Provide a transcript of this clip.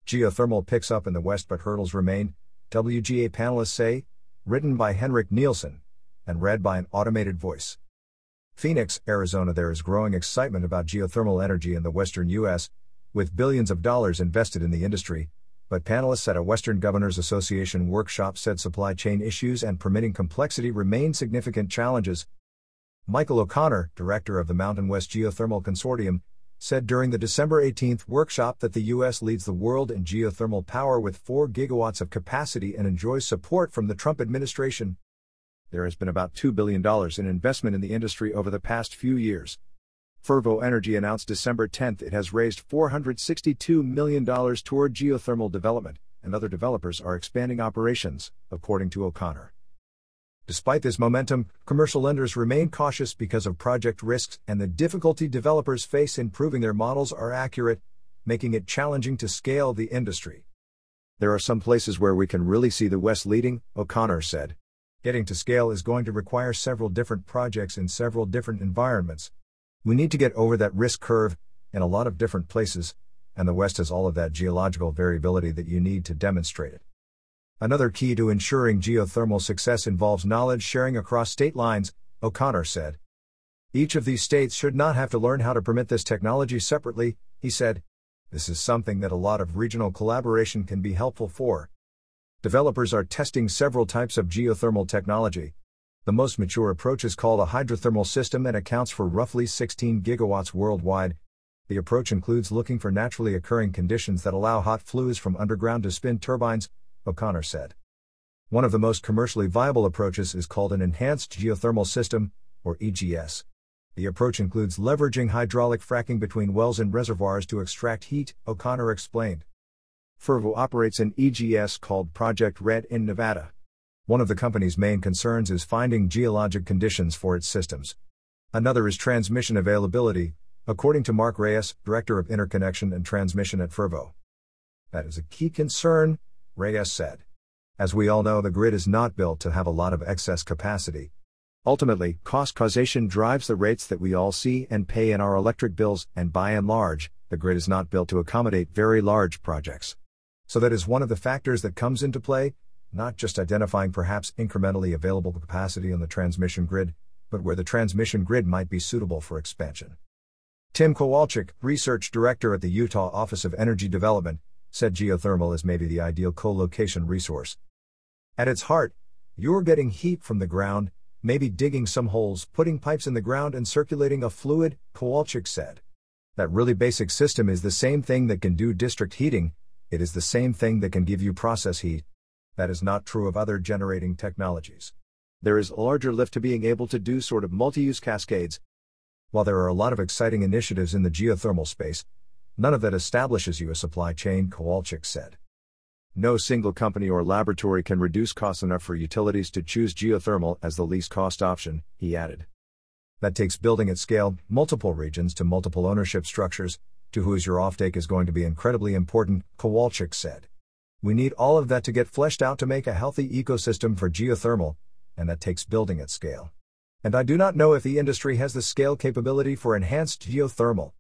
Geothermal picks up in the West but hurdles remain, WGA panelists say, written by Henrik Nielsen, and read by an automated voice. Phoenix, Arizona. There is growing excitement about geothermal energy in the western U.S., with billions of dollars invested in the industry, but panelists at a Western Governors Association workshop said supply chain issues and permitting complexity remain significant challenges. Michael O'Connor, director of the Mountain West Geothermal Consortium, said during the December 18 workshop that the U.S. leads the world in geothermal power with 4 gigawatts of capacity and enjoys support from the Trump administration. There has been about $2 billion in investment in the industry over the past few years. Fervo Energy announced December 10 it has raised $462 million toward geothermal development, and other developers are expanding operations, according to O'Connor. Despite this momentum, commercial lenders remain cautious because of project risks and the difficulty developers face in proving their models are accurate, making it challenging to scale the industry. There are some places where we can really see the West leading, O'Connor said. Getting to scale is going to require several different projects in several different environments. We need to get over that risk curve in a lot of different places, and the West has all of that geological variability that you need to demonstrate it. Another key to ensuring geothermal success involves knowledge sharing across state lines, O'Connor said. Each of these states should not have to learn how to permit this technology separately, he said. This is something that a lot of regional collaboration can be helpful for. Developers are testing several types of geothermal technology. The most mature approach is called a hydrothermal system and accounts for roughly 16 gigawatts worldwide. The approach includes looking for naturally occurring conditions that allow hot flues from underground to spin turbines, O'Connor said. One of the most commercially viable approaches is called an enhanced geothermal system, or EGS. The approach includes leveraging hydraulic fracking between wells and reservoirs to extract heat, O'Connor explained. Fervo operates an EGS called Project Red in Nevada. One of the company's main concerns is finding geologic conditions for its systems. Another is transmission availability, according to Mark Reyes, Director of Interconnection and Transmission at Fervo. That is a key concern, Reyes said. As we all know, the grid is not built to have a lot of excess capacity. Ultimately, cost causation drives the rates that we all see and pay in our electric bills, and by and large, the grid is not built to accommodate very large projects. So that is one of the factors that comes into play, not just identifying perhaps incrementally available capacity on the transmission grid, but where the transmission grid might be suitable for expansion. Tim Kowalczyk, Research Director at the Utah Office of Energy Development, said geothermal is maybe the ideal co-location resource. At its heart, you're getting heat from the ground, maybe digging some holes, putting pipes in the ground and circulating a fluid, Kowalczyk said. That really basic system is the same thing that can do district heating, it is the same thing that can give you process heat. That is not true of other generating technologies. There is a larger lift to being able to do sort of multi-use cascades. While there are a lot of exciting initiatives in the geothermal space, none of that establishes you a supply chain, Kowalczyk said. No single company or laboratory can reduce costs enough for utilities to choose geothermal as the least cost option, he added. That takes building at scale, multiple regions to multiple ownership structures, to whose your offtake is going to be incredibly important, Kowalczyk said. We need all of that to get fleshed out to make a healthy ecosystem for geothermal, and that takes building at scale. And I do not know if the industry has the scale capability for enhanced geothermal.